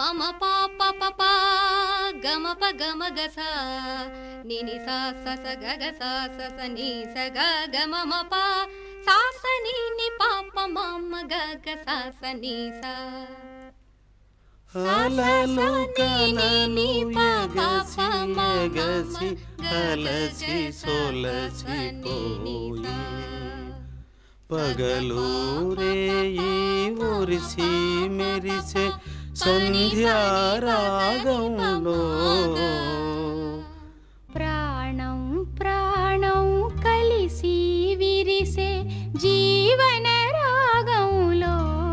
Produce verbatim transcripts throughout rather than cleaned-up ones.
మమ పాప పప గమ ప గమ గస నిని సా స స గ గ సా స స ని స గ గ మమ ప సా స ని ని పాప మమ గ గ సా స ని సా అలలు కలలు ఎగసి ఎగసి అలసి సొలసి పోయి పగలు రేయి ఒరిసి మెరిసే సంధ్యారాగంలో ప్రాణం ప్రాణం కలిసి విరిసే జీవన రాగంలో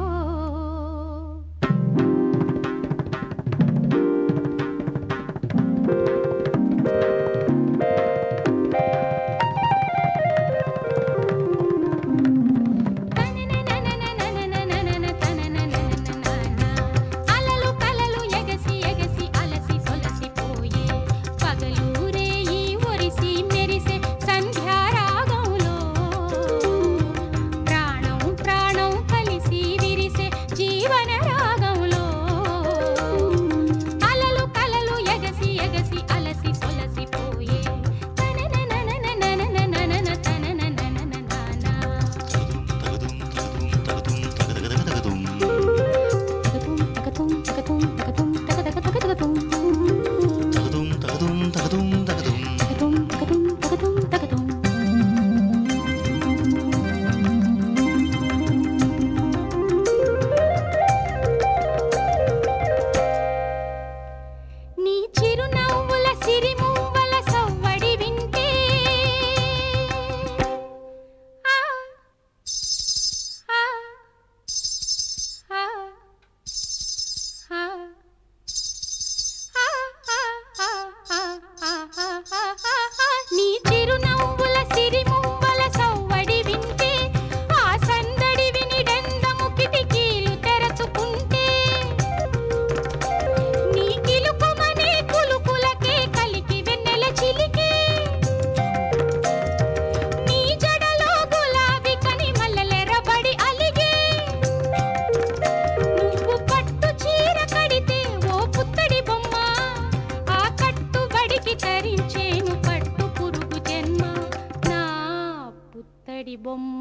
బొమ్మ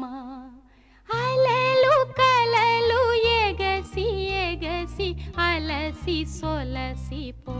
అలలు కలలు ఎగసి ఎగసి అలసి సొలసి పో